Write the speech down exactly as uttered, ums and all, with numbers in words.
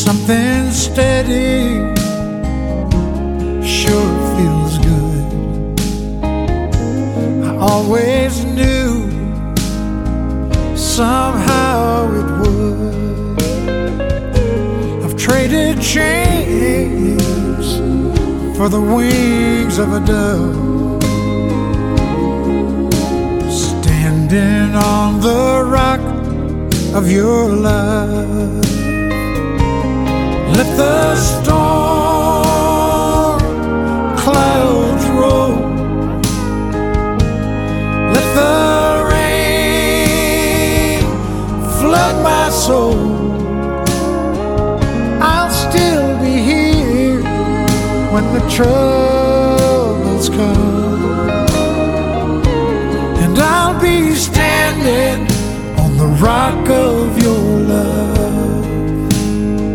Something steady sure feels good. I always knew somehow it would. I've traded chains for the wings of a dove, standing on the rock of your love. Let the storm clouds roll, let the rain flood my soul. I'll still be here when the troubles come, and I'll be standing on the rock of your love.